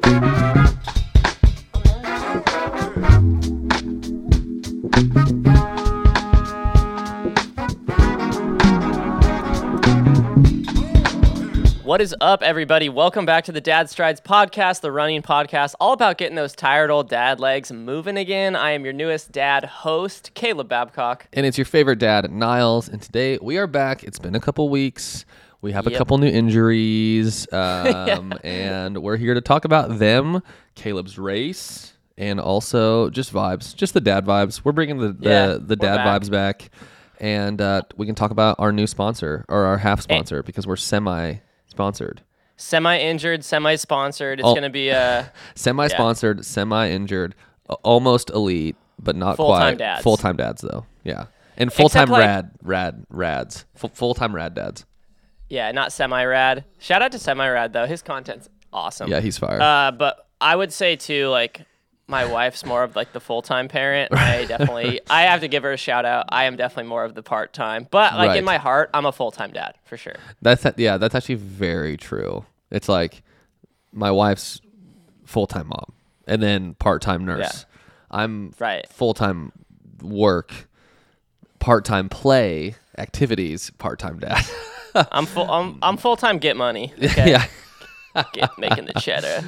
What is up, everybody? Welcome back to the Dad Strides podcast, the running podcast, all about getting those tired old dad legs moving again. I am your newest dad host, Caleb Babcock. And it's your favorite dad, Niles. And today we are back. It's been a couple weeks. We have a couple new injuries. And we're here to talk about them, Caleb's race, and also just vibes, just the dad vibes. We're bringing the dad vibes back. And we can talk about our new sponsor, or our half sponsor, because we're semi-sponsored. Semi-injured, semi-sponsored. It's going to be a... Semi-sponsored, semi-injured, almost elite, but not full-time quite. Dads. Full-time dads, though. Yeah. And full-time rads. Full-time rad dads. Yeah, not semi-rad. Shout out to semi-rad, though. His content's awesome. Yeah, he's fire. But I would say, too, like, my wife's more of, like, the full-time parent. I have to give her a shout-out. I am definitely more of the part-time. But, like, in my heart, I'm a full-time dad, for sure. That's actually very true. It's like my wife's full-time mom and then part-time nurse. Yeah. I'm full-time work, part-time play, activities, part-time dad. I'm full-time get money. Okay? Yeah. Making the cheddar.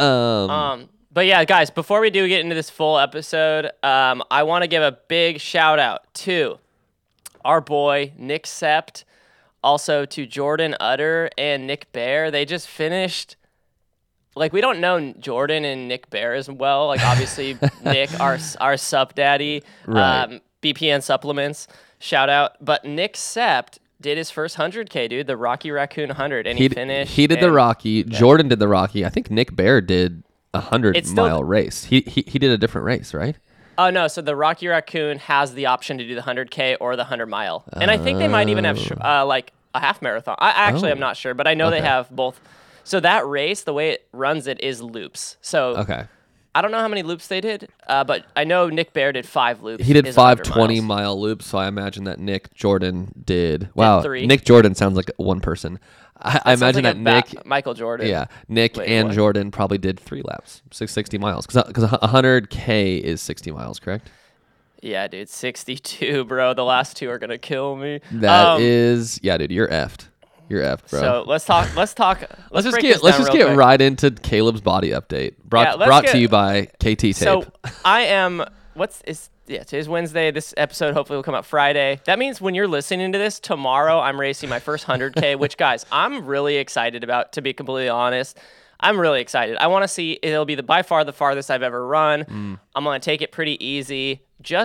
But yeah, guys, before we do get into this full episode, I want to give a big shout out to our boy Nick Sept, also to Jordan Utter and Nick Bear. They just finished. Like, we don't know Jordan and Nick Bear as well. Like, obviously, Nick, our sup daddy, BPN Supplements, shout out. But Nick Sept did his first 100K, dude, the Rocky Raccoon 100, and he finished. He did the Rocky. Yeah. Jordan did the Rocky. I think Nick Bear did a 100-mile race. He did a different race, right? Oh, no. So the Rocky Raccoon has the option to do the 100K or the 100-mile. And I think they might even have like a half marathon. I'm not sure, but I know they have both. So that race, the way it runs it is loops. So I don't know how many loops they did, but I know Nick Bear did 5 loops. He did 5 20-mile loops, so I imagine that Nick Jordan did. Wow, 3. Nick Jordan sounds like one person. I imagine like that Nick, Michael Jordan. Yeah, Nick and Jordan probably did 3 laps, 60 miles, because 100K is 60 miles, correct? Yeah, dude, 62, bro. The last 2 are gonna kill me. That is, yeah, dude, you're effed. You're effed, bro. So let's just get right into Caleb's body update. Brought to you by KT Tape. So I am. Today's Wednesday. This episode hopefully will come out Friday. That means when you're listening to this tomorrow, I'm racing my first 100K. Which, guys, I'm really excited about. To be completely honest, I'm really excited. I want to see. It'll be by far the farthest I've ever run. I'm gonna take it pretty easy.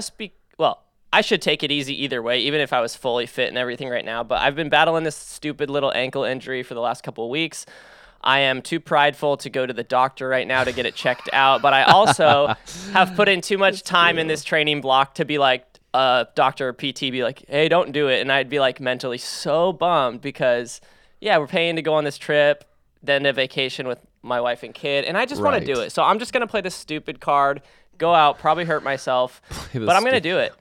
I should take it easy either way, even if I was fully fit and everything right now. But I've been battling this stupid little ankle injury for the last couple of weeks. I am too prideful to go to the doctor right now to get it checked out. But I also have put in too much time in this training block to be like, doctor or PT be like, hey, don't do it. And I'd be like mentally so bummed because, we're paying to go on this trip, then a vacation with my wife and kid. And I just want to do it. So I'm just going to play this stupid card, go out, probably hurt myself, but I'm going to do it.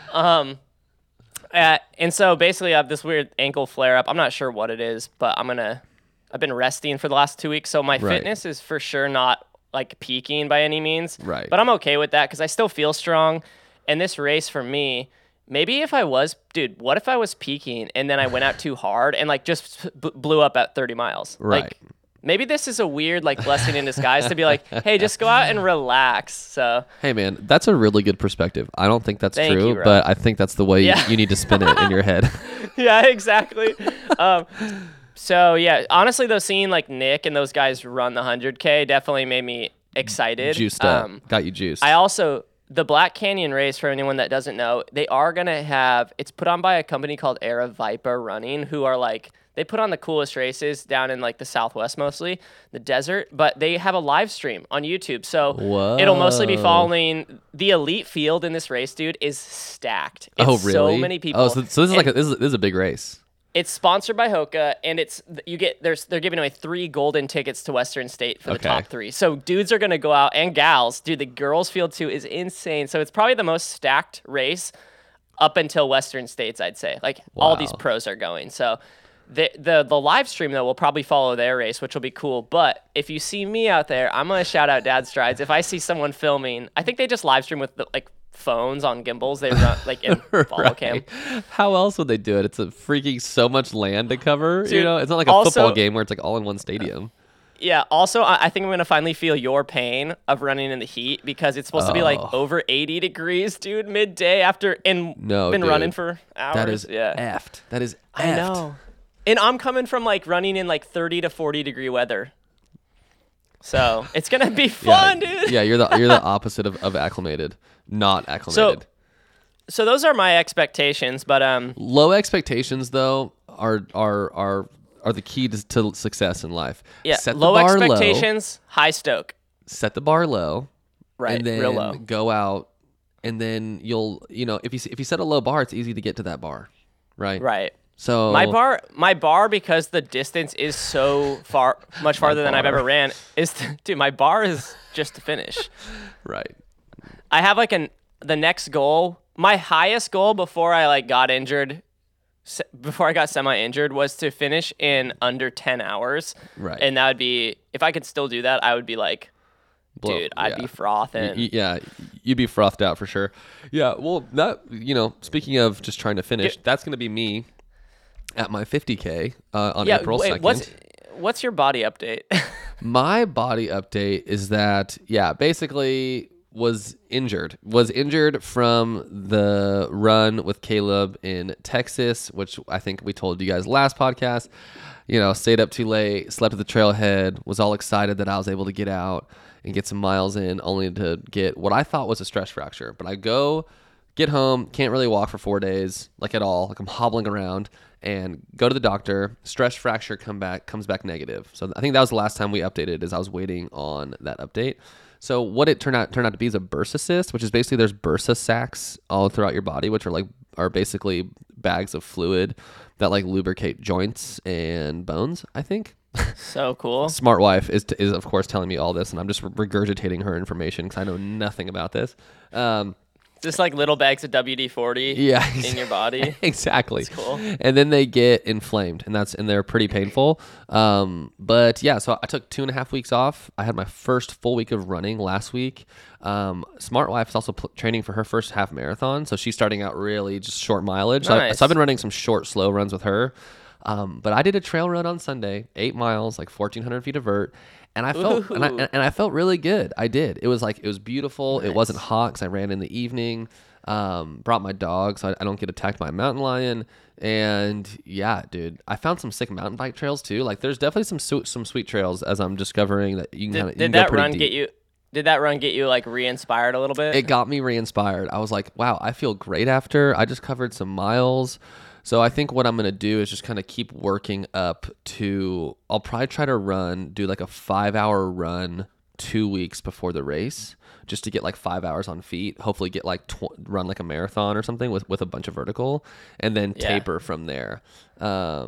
And so basically I have this weird ankle flare up. I'm not sure what it is, but I've been resting for the last 2 weeks. So my fitness is for sure not like peaking by any means, but I'm okay with that because I still feel strong. And this race for me, maybe if I was, what if I was peaking and then I went out too hard and like just blew up at 30 miles? Like, maybe this is a weird like blessing in disguise to be like, hey, just go out and relax. So hey, man, that's a really good perspective. I don't think that's true, but I think that's the way you need to spin it in your head. Yeah, exactly. So yeah, honestly though, seeing like Nick and those guys run the 100K definitely made me excited. Juiced up. Got you juiced. I also, the Black Canyon race, for anyone that doesn't know, they are going to have, it's put on by a company called Era Viper Running, who are like, they put on the coolest races down in like the Southwest, mostly the desert, but they have a live stream on YouTube. So it'll mostly be following the elite field in this race, dude, is stacked. It's really? So many people. Oh, so this is a big race. It's sponsored by Hoka, and they're giving away 3 golden tickets to Western State for the top 3. So dudes are gonna go out, and gals, dude. The girls field too is insane. So it's probably the most stacked race up until Western States, I'd say. Like all these pros are going. So The live stream though will probably follow their race, which will be cool. But if you see me out there, I'm gonna shout out Dad Strides. If I see someone filming, I think they just live stream with like phones on gimbals. They run like in follow cam. How else would they do it? It's a freaking so much land to cover. Dude, It's not like a football game where it's like all in one stadium. Yeah. Also, I think I'm gonna finally feel your pain of running in the heat because it's supposed to be like over 80 degrees, dude, midday after been running for hours. That is yeah. effed. That is effed. I know. And I'm coming from like running in like 30 to 40 degree weather. So it's gonna be fun, dude. Yeah, you're the opposite of acclimated, not acclimated. So those are my expectations, but low expectations though are the key to success in life. Yeah, set the low bar expectations, high stoke. Set the bar low, right? And then real low. Go out, and then if you set a low bar, it's easy to get to that bar, right? Right. So my bar, because the distance is so much farther than I've ever ran, dude, my bar is just to finish. Right. I have like the next goal. My highest goal before I got semi-injured was to finish in under 10 hours. Right. And that would be, if I could still do that, I would be like, dude, I'd be frothing. Yeah, you'd be frothed out for sure. Yeah, well, speaking of just trying to finish, that's going to be me at my 50K on April 2nd. What's your body update? My body update is that, basically was injured from the run with Caleb in Texas, which I think we told you guys last podcast. Stayed up too late, slept at the trailhead, was all excited that I was able to get out and get some miles in, only to get what I thought was a stress fracture. But I get home, can't really walk for 4 days, like at all. Like I'm hobbling around, and go to the doctor. Stress fracture comes back negative. So I think that was the last time we updated, is I was waiting on that update. So what it turned out to be is a bursa cyst, which is basically there's bursa sacs all throughout your body, which are basically bags of fluid that lubricate joints and bones, I think. So cool. Smart wife is of course telling me all this, and I'm just regurgitating her information because I know nothing about this. Just like little bags of WD-40 in your body. Exactly. That's cool. And then they get inflamed, and they're pretty painful. But yeah, so I took 2.5 weeks off. I had my first full week of running last week. Smart Wife is also training for her first half marathon, so she's starting out really just short mileage. Nice. So I've been running some short, slow runs with her. But I did a trail run on Sunday, 8 miles, 1,400 feet of vert. And I felt I felt really good. I did. It was beautiful. Nice. It wasn't hot because I ran in the evening. Brought my dog so I don't get attacked by a mountain lion. And yeah, dude, I found some sick mountain bike trails too. There's definitely some sweet trails, as I'm discovering that you can. Did that run get you re-inspired a little bit? It got me re-inspired. I was like, wow, I feel great after. I just covered some miles. So I think what I'm going to do is just kind of keep working up to, I'll probably try to do a 5-hour run 2 weeks before the race, just to get 5 hours on feet, hopefully get run a marathon or something with a bunch of vertical, and then taper from there. I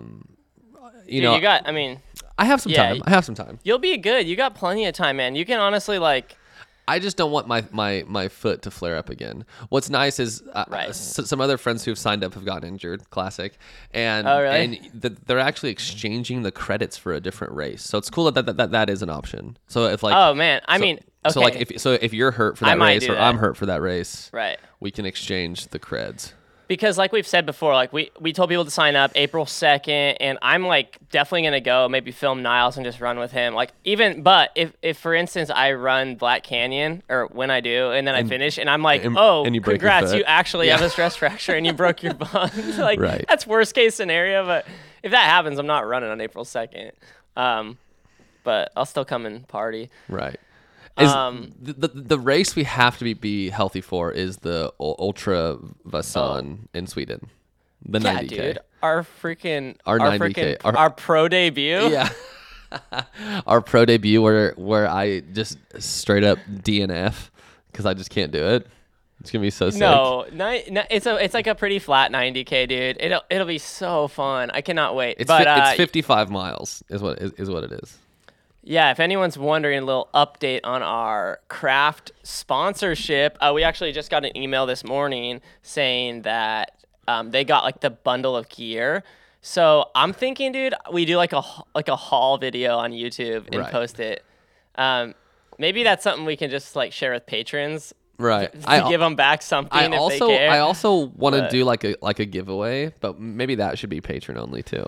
have some time. You'll be good. You got plenty of time, man. You can honestly I just don't want my foot to flare up again. What's nice is some other friends who've signed up have gotten injured. Classic, and really? and they're actually exchanging the credits for a different race. So it's cool that is an option. So if oh man, okay. So if you're hurt for that race or I'm hurt for that race, right, we can exchange the creds. Because like we've said before, we told people to sign up April 2nd, and I'm definitely going to go maybe film Niles and just run with him. But if for instance I run Black Canyon, or when I do, and then I finish and I'm and you congrats, you actually have a stress fracture and you broke your bone. Right. That's worst case scenario, but if that happens, I'm not running on April 2nd. But I'll still come and party. Right. The race we have to be healthy for is the Ultra Vasan in Sweden. The 90K. Dude. Our 90K. Our pro debut. Yeah. Our pro debut where I just straight up DNF because I just can't do it. It's gonna be so sick. No, it's like a pretty flat 90K, dude. It'll be so fun. I cannot wait. It's 55 miles is what it is. Yeah, if anyone's wondering, a little update on our craft sponsorship. We actually just got an email this morning saying that they got the bundle of gear. So I'm thinking, dude, we do like a haul video on YouTube and Right. post it. Maybe that's something we can just like share with patrons Right. to give them back something if they care. I also want to do like a giveaway, but maybe that should be patron only too.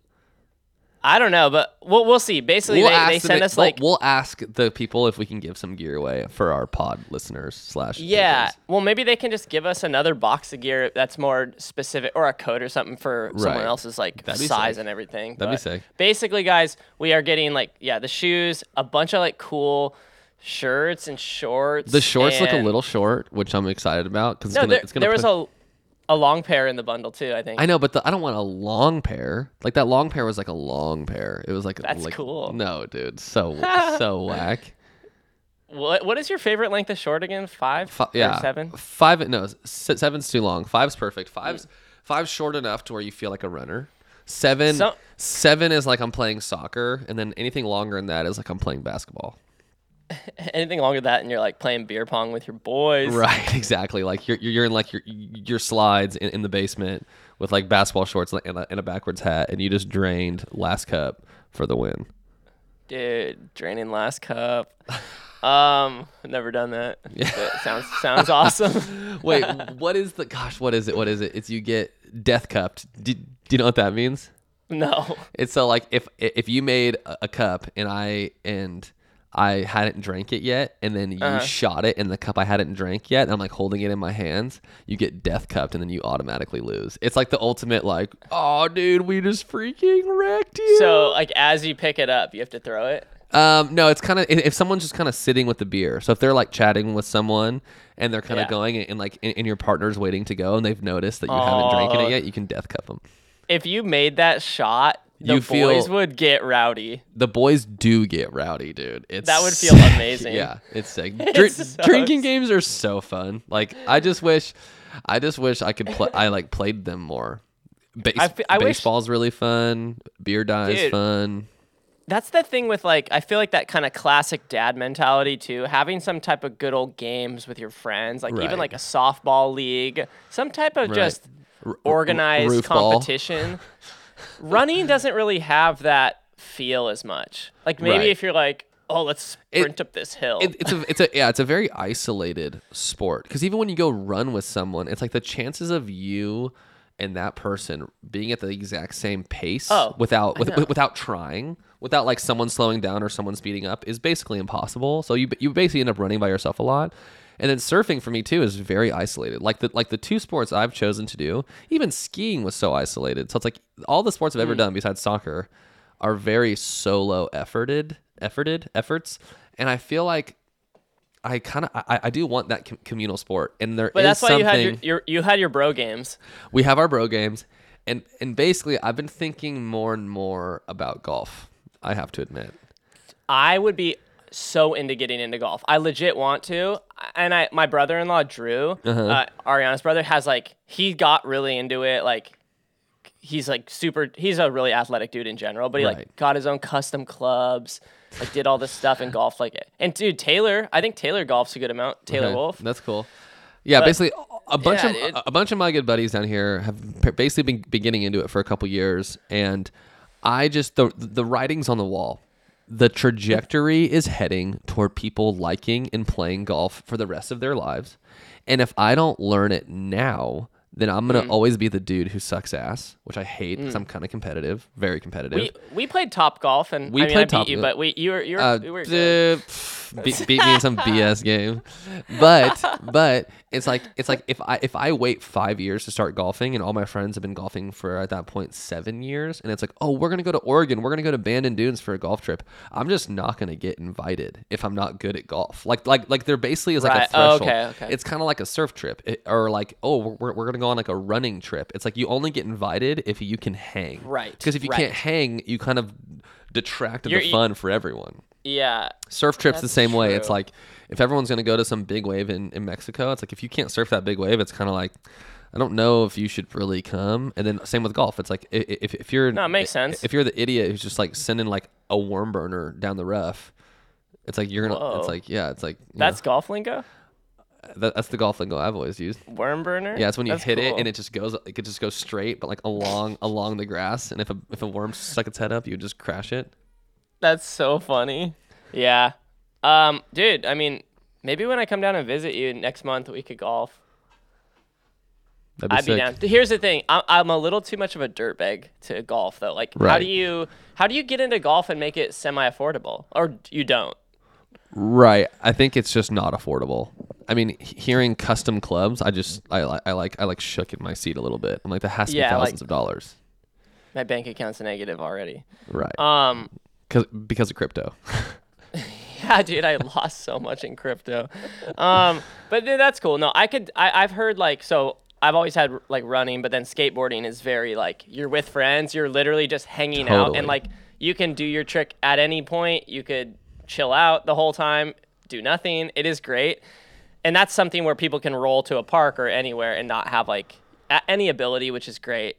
I don't know, but we'll see. Basically, they send us like we'll ask the people if we can give some gear away for our pod listeners / yeah. patrons. Well, maybe they can just give us another box of gear that's more specific, or a code or something for someone Right. else's like That'd be size sick. and everything. That'd be But sick. basically, guys, we are getting like the shoes, a bunch of like cool shirts and shorts. The shorts look a and- little short, which I'm excited about because No, it's gonna there was put- a long pair in the bundle too. I think. I know, but I don't want a long pair. Like that long pair was like a long pair. It was like That's like, cool. No, dude, so whack. What is your favorite length of short again? 5 Yeah, or 7? 5. No, 7's too long. 5's perfect. Five's short enough to where you feel like a runner. 7 is like I'm playing soccer, and then anything longer than that is like I'm playing basketball. Anything longer than that, and you're like playing beer pong with your boys. Right, exactly. Like you're in like your slides in the basement with like basketball shorts and a backwards hat, and you just drained last cup for the win. Dude, draining last cup. Never done that. But sounds awesome. Wait, what is it? What is it? It's you get death cupped. Do you know what that means? No. It's so like if you made a cup and I hadn't drank it yet, and then you shot it in the cup I hadn't drank yet, and I'm like holding it in my hands, you get death cupped, and then you automatically lose. It's like the ultimate like, oh dude, we just freaking wrecked you. So like as you pick it up, you have to throw it. No, it's kind of if someone's just kind of sitting with the beer. So if they're like chatting with someone and they're kind of going and like and your partner's waiting to go and they've noticed that you haven't drank it yet, you can death cup them. If you made that shot, the boys would get rowdy. The boys do get rowdy, dude. That would feel amazing. Yeah, it's sick. It's Drinking games are so fun. Like I just wish I could play. I like played them more. I wish- Baseball's really fun. Beer die's Dude. fun. That's the thing with like I feel like that kind of classic dad mentality too. Having some type of good old games with your friends, like Right. even like a softball league, some type of Right. just organized roof ball. competition. Running doesn't really have that feel as much. Like maybe Right. if you're like, oh, let's sprint up this hill. It's a very isolated sport because even when you go run with someone, it's like the chances of you and that person being at the exact same pace without trying, without like someone slowing down or someone speeding up is basically impossible. So you basically end up running by yourself a lot. And then surfing for me too is very isolated. Like the two sports I've chosen to do, even skiing was so isolated. So it's like all the sports I've ever done besides soccer are very solo efforts. And I feel like I do want that communal sport. And there but is that's why something you had your bro games. we have our bro games, and basically I've been thinking more and more about golf. I have to admit. I would be so into getting into golf. I legit want to. And my brother-in-law Drew, Ariana's brother, he got really into it. Like he's a really athletic dude in general, but he Right. like got his own custom clubs, like did all this stuff in golf like it. And dude, I think Taylor golfs a good amount. Taylor Okay, Wolf. That's cool. Yeah, basically a bunch dude. of my good buddies down here have basically been getting into it for a couple years, and I just the writing's on the wall. The trajectory is heading toward people liking and playing golf for the rest of their lives. And if I don't learn it now, then I'm going to always be the dude who sucks ass, which I hate because I'm kind of competitive, very competitive. We played Top Golf, and We I played beat Top- you, but you were good. Beat me in some BS game, but it's like if I wait 5 years to start golfing, and all my friends have been golfing for at that point 7 years, and it's like, oh, we're gonna go to Oregon, we're gonna go to Bandon Dunes for a golf trip. I'm just not gonna get invited if I'm not good at golf. Like there basically is like a Right. threshold. Oh, okay. It's kind of like a surf trip, or like, oh, we're gonna go on like a running trip. It's like you only get invited if you can hang. Right, Because if you right. can't hang, you kind of detract the You're- fun for everyone. Yeah. Surf trips the That's same way. It's true. like if everyone's going to go to some big wave in Mexico, it's like if you can't surf that big wave, it's kind of like, I don't know if you should really come. And then same with golf. It's like if you're No, it makes sense. If you're the idiot who's just like sending like a worm burner down the rough, it's like you're gonna. Whoa. It's like yeah. It's like you That's golf lingo? That's the golf lingo I've always used. Worm burner? Yeah, it's when you hit it cool. and it just goes straight, but like along the grass. And if a worm stuck its head up, you would just crash it. That's so funny. Yeah. Dude, I mean, maybe when I come down and visit you next month, we could golf. That'd be I'd be sick. down. Here's the thing. I'm a little too much of a dirtbag to golf, though. Like, how Right. do you get into golf and make it semi-affordable? Or you don't? Right. I think it's just not affordable. I mean, hearing custom clubs, I like shook in my seat a little bit. I'm like, that has to be thousands of dollars. My bank account's negative already. Right. Because of crypto. Yeah, dude, I lost so much in crypto. But dude, that's cool. No, I've heard like, so I've always had like running, but then skateboarding is very like, you're with friends, you're literally just hanging out, and like you can do your trick at any point. You could chill out the whole time, do nothing. It is great. And that's something where people can roll to a park or anywhere and not have like any ability, which is great.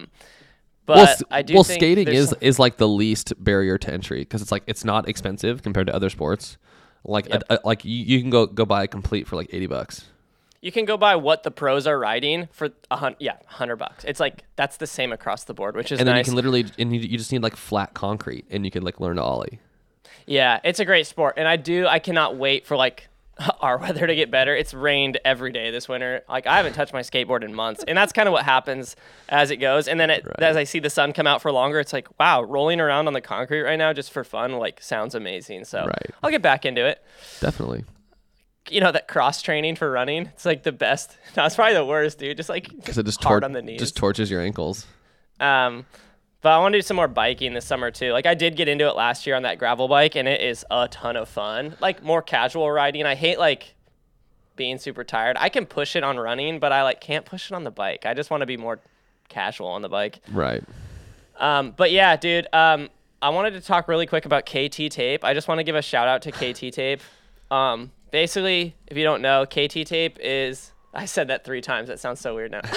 But I do think skating is like the least barrier to entry because it's like it's not expensive compared to other sports. Like like you can go buy a complete for like $80. You can go buy what the pros are riding for $100. It's like that's the same across the board, which is and then nice. you can literally you just need like flat concrete and you can like learn to ollie. Yeah, it's a great sport, and I cannot wait for like our weather to get better. It's rained every day this winter. Like I haven't touched my skateboard in months, and that's kind of what happens as it goes. And then as I see the sun come out for longer, it's like, wow, rolling around on the concrete right now just for fun like sounds amazing. So I'll get back into it. Definitely. You know, that cross training for running, it's like the best. No, it's probably the worst, dude. Just like because it just hard on the knees. Just torches your ankles. But I want to do some more biking this summer too. Like I did get into it last year on that gravel bike, and it is a ton of fun. Like more casual riding. I hate like being super tired. I can push it on running, but I like can't push it on the bike. I just want to be more casual on the bike. Right. But yeah, dude. I wanted to talk really quick about KT Tape. I just want to give a shout out to KT Tape. Basically, if you don't know, KT Tape is. I said that 3 times. That sounds so weird now.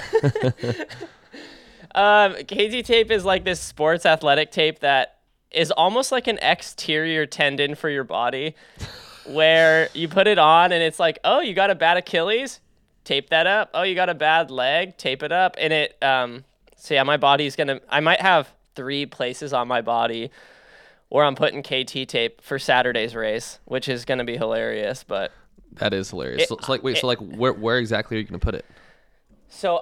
KT Tape is like this sports athletic tape that is almost like an exterior tendon for your body where you put it on and it's like, oh, you got a bad Achilles? Tape that up. Oh, you got a bad leg? Tape it up. And it, so yeah, my body's I might have 3 places on my body where I'm putting KT tape for Saturday's race, which is going to be hilarious, but. That is hilarious. Where exactly are you going to put it? So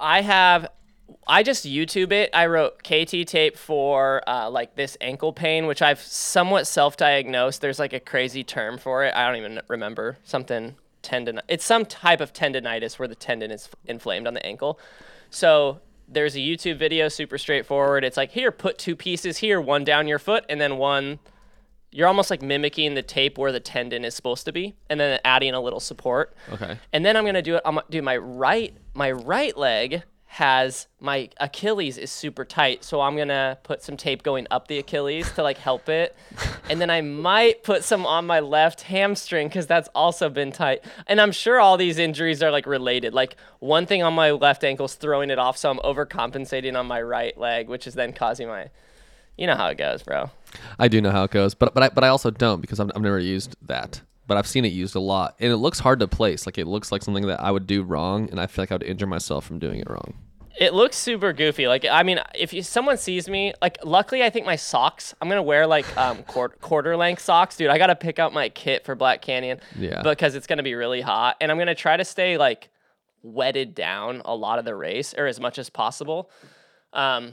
I just YouTube it. I wrote KT tape for like this ankle pain, which I've somewhat self-diagnosed. There's like a crazy term for it. I don't even remember. It's some type of tendonitis where the tendon is inflamed on the ankle. So there's a YouTube video, super straightforward. It's like, here, put 2 pieces here, one down your foot, and then one. You're almost like mimicking the tape where the tendon is supposed to be, and then adding a little support. Okay. And then I'm gonna do it. I'm gonna do my right leg. Has my Achilles is super tight, so I'm gonna put some tape going up the Achilles to like help it, and then I might put some on my left hamstring because that's also been tight. And I'm sure all these injuries are like related. Like one thing on my left ankle's throwing it off, so I'm overcompensating on my right leg, which is then causing my, you know how it goes, bro. I do know how it goes, but I also don't because I've never used that. But I've seen it used a lot, and it looks hard to place. Like it looks like something that I would do wrong, and I feel like I would injure myself from doing it wrong. It looks super goofy. Like, I mean, if someone sees me, like, luckily I think my socks, I'm going to wear like quarter length socks. Dude, I got to pick out my kit for Black Canyon because it's going to be really hot. And I'm going to try to stay like wetted down a lot of the race or as much as possible. But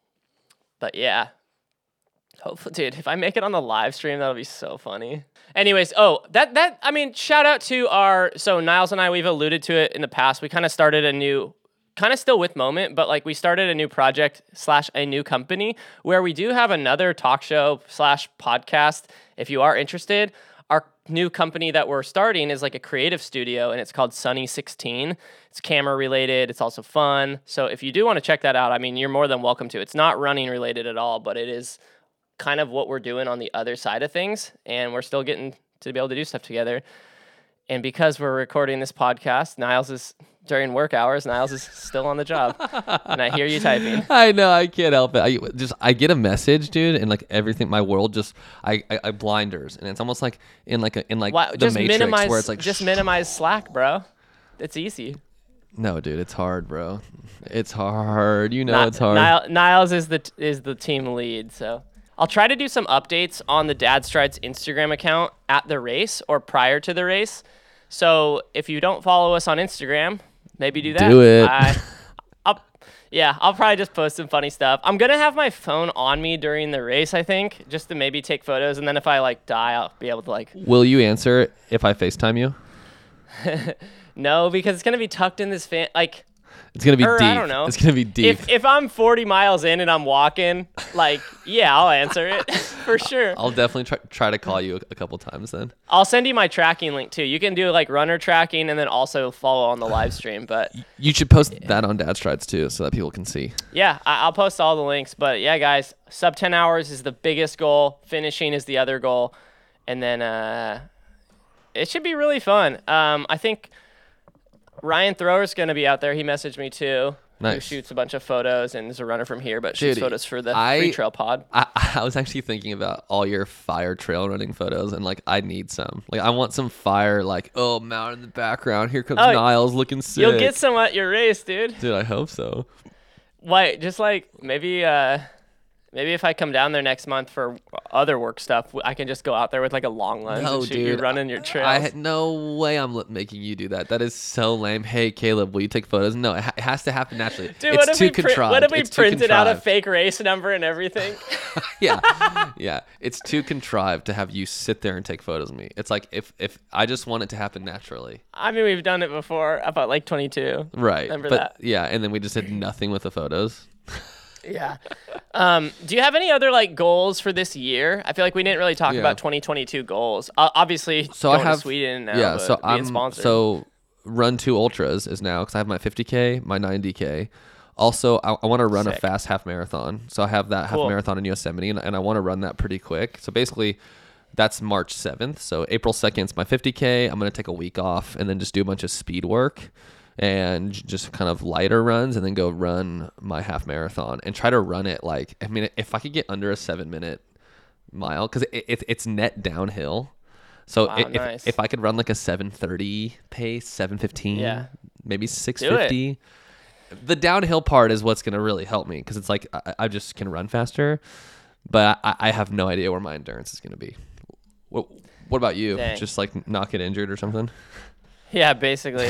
yeah, hopefully, dude, if I make it on the live stream, that'll be so funny. Anyways, I mean, shout out to so Niles and I, we've alluded to it in the past. We kind of started kind of still with Moment, but like we started a new project / a new company where we do have another talk show / podcast. If you are interested, our new company that we're starting is like a creative studio and it's called Sunny 16. It's camera related. It's also fun. So if you do want to check that out, I mean, you're more than welcome to. It's not running related at all, but it is kind of what we're doing on the other side of things. And we're still getting to be able to do stuff together. And because we're recording this podcast, during work hours, Niles is still on the job. And I hear you typing. I know, I can't help it. I get a message, dude, and like everything, my world just, I blinders. And it's almost like in the Matrix where it's like. Just minimize Slack, bro. It's easy. No, dude, it's hard, bro. It's hard. You know it's hard. Niles is the team lead, so I'll try to do some updates on the Dad Strides Instagram account at the race or prior to the race. So if you don't follow us on Instagram, maybe do that. Do it. I'll probably just post some funny stuff. I'm gonna have my phone on me during the race, I think, just to maybe take photos, and then if I like die, I'll be able to like. Will you answer if I FaceTime you? No, because it's gonna be tucked in this like. It's gonna be deep. I don't know. It's gonna be deep. If I'm 40 miles in and I'm walking, like, yeah, I'll answer it for sure. I'll definitely try to call you a couple times then. I'll send you my tracking link too. You can do like runner tracking and then also follow on the live stream. But you should post that on Dad Strides too, so that people can see. Yeah, I'll post all the links. But yeah, guys, sub 10 hours is the biggest goal. Finishing is the other goal, and then it should be really fun. I think Ryan Thrower's going to be out there. He messaged me too. Nice. Who shoots a bunch of photos and is a runner from here, but shoots photos for the Free Trail Pod. I was actually thinking about all your fire trail running photos, and like I need some. Like I want some fire, like mountain in the background. Here comes Niles looking sick. You'll get some at your race, dude. Dude, I hope so. Why? Just like maybe if I come down there next month for other work stuff, I can just go out there with like a long lens and shoot you running your trails. No way I'm making you do that. That is so lame. Hey, Caleb, will you take photos? No, it has to happen naturally. Dude, it's too contrived. What if we printed out a fake race number and everything? Yeah. It's too contrived to have you sit there and take photos of me. It's like if I just want it to happen naturally. I mean, we've done it before about like 22. Right. Remember that? Yeah, and then we just did nothing with the photos. Yeah. Do you have any other like goals for this year? I feel like we didn't really talk about 2022 goals. Obviously, so going to Sweden now. Yeah, so being sponsored. So Run 2 Ultras is now because I have my 50K, my 90K. Also, I want to run a fast half marathon. So I have that half marathon in Yosemite, and I want to run that pretty quick. So basically, that's March 7th. So April 2nd is my 50K. I'm going to take a week off and then just do a bunch of speed work and just kind of lighter runs, and then go run my half marathon and try to run it like, I mean, if I could get under a 7-minute mile, because it's net downhill. So nice. if I could run like a 7:30 pace, 7:15, maybe 6:50. The downhill part is what's going to really help me, because it's like I just can run faster, but I have no idea where my endurance is going to be. What about you? Dang. Just like not get injured or something? Yeah, basically.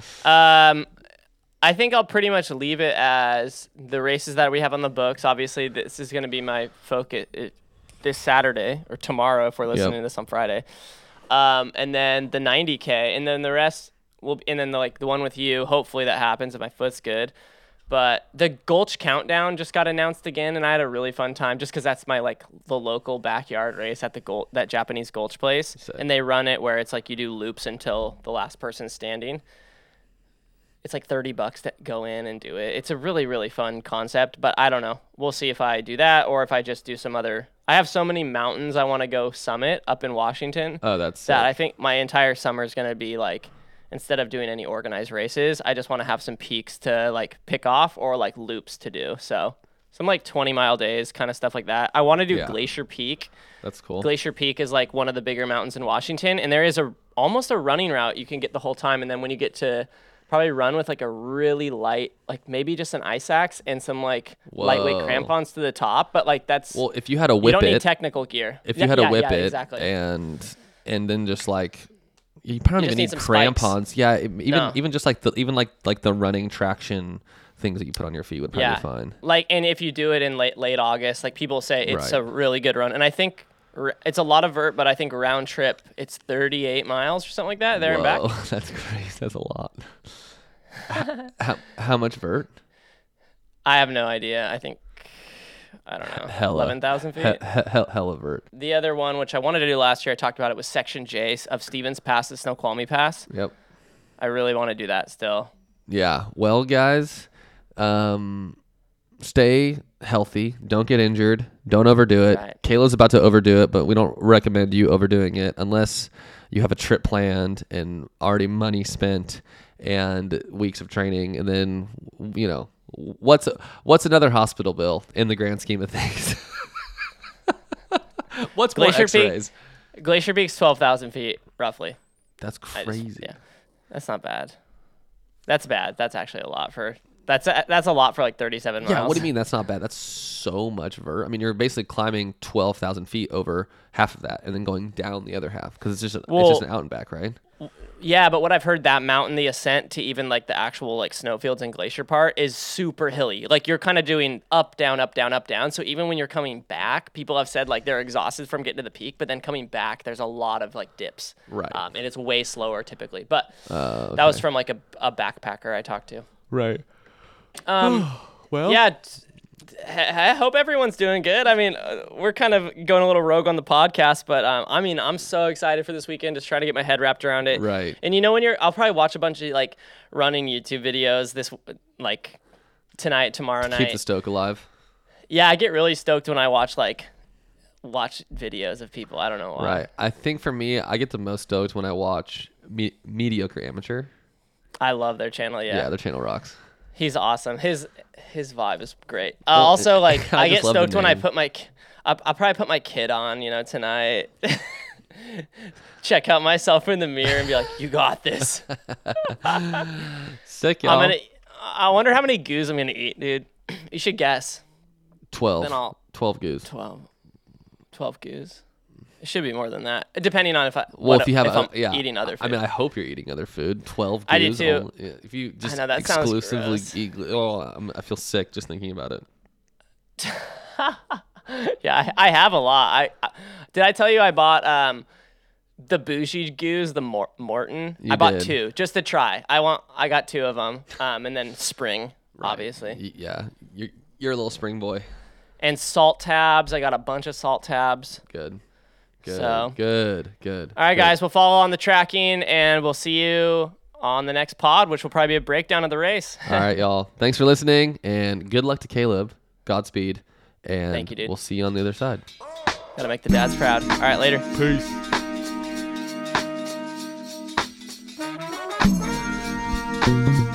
I think I'll pretty much leave it as the races that we have on the books. Obviously, this is going to be my focus this Saturday or tomorrow if we're listening to this on Friday. And then the 90K, and then the rest and then the one with you. Hopefully that happens if my foot's good. But the Gulch Countdown just got announced again, and I had a really fun time just because that's my the local backyard race at that Japanese Gulch place. Sick. And they run it where it's like you do loops until the last person's standing. It's like $30 to go in and do it. It's a really, really fun concept, but I don't know. We'll see if I do that or if I just do some other. I have so many mountains I want to go summit up in Washington. Oh, that's sick. That I think my entire summer is going to be like, instead of doing any organized races, I just want to have some peaks to like pick off or like loops to do. So some like 20-mile days, kind of stuff like that. I want to do Glacier Peak. That's cool. Glacier Peak is like one of the bigger mountains in Washington, and there is almost a running route you can get the whole time. And then when you get to probably run with like a really light, like maybe just an ice axe and some like lightweight crampons to the top. But like that's if you had a whip, you don't need technical gear. If you had a whip it, exactly. and then just like. You probably don't even need crampons. Spikes. Yeah, even just like the running traction things that you put on your feet would probably be fine. Like, and if you do it in late August, like people say it's a really good run, and I think it's a lot of vert, but I think round trip it's 38 miles or something like that there and back. That's crazy. That's a lot. how much vert? I have no idea. I think. I don't know, 11,000 feet? Hella vert. The other one, which I wanted to do last year, I talked about it, was Section J of Stevens Pass, the Snoqualmie Pass. Yep. I really want to do that still. Yeah. Well, guys, stay healthy. Don't get injured. Don't overdo it. Right. Kayla's about to overdo it, but we don't recommend you overdoing it unless you have a trip planned and already money spent and weeks of training, and then, what's another hospital bill in the grand scheme of things? What's more X-rays? Glacier Peak's 12,000 feet, roughly. That's crazy. That's not bad. That's bad. That's actually a lot for that's a lot for like 37 miles. Yeah, what do you mean that's not bad? That's so much vert. I mean, you're basically climbing 12,000 feet over half of that and then going down the other half because it's just an out and back, right? Yeah, but what I've heard, that mountain, the ascent to even like the actual like snowfields and glacier part is super hilly. Like you're kind of doing up, down, up, down, up, down. So even when you're coming back, people have said like they're exhausted from getting to the peak, but then coming back, there's a lot of like dips. Right. And it's way slower typically. But Okay. that was from like a backpacker I talked to. Right. Well, yeah. I hope everyone's doing good. I mean, we're kind of going a little rogue on the podcast, but I mean, I'm so excited for this weekend, just trying to get my head wrapped around it. Right. And I'll probably watch a bunch of like running YouTube videos this like tonight, tomorrow night. Keep the stoke alive. Yeah, I get really stoked when I watch videos of people. I don't know why. Right. I think for me, I get the most stoked when I watch Mediocre Amateur. I love their channel. Yeah. Yeah, their channel rocks. He's awesome. His vibe is great. Also, like I get stoked when I put I'll probably put my kid on, tonight. Check out myself in the mirror and be like, "You got this." Sick, y'all. I wonder how many goos I'm gonna eat, dude. You should guess. 12. Then I'll 12 goose. 12 goos. It should be more than that, depending on if I'm eating other food. I mean, I hope you're eating other food. 12 goos. I do too. If you just I know, that exclusively sounds eat, I feel sick just thinking about it. Yeah, I have a lot. Did I tell you I bought the bougie goose, the Morton? I bought 2 just to try. I got 2 of them, and then Spring, Right. obviously. Yeah, you're a little spring boy. And salt tabs. I got a bunch of salt tabs. Good. So. Good. All right, guys, we'll follow on the tracking, and we'll see you on the next pod, which will probably be a breakdown of the race. All right, y'all. Thanks for listening, and good luck to Caleb. Godspeed. And Thank you, dude. We'll see you on the other side. Gotta make the dads proud. All right, later. Peace.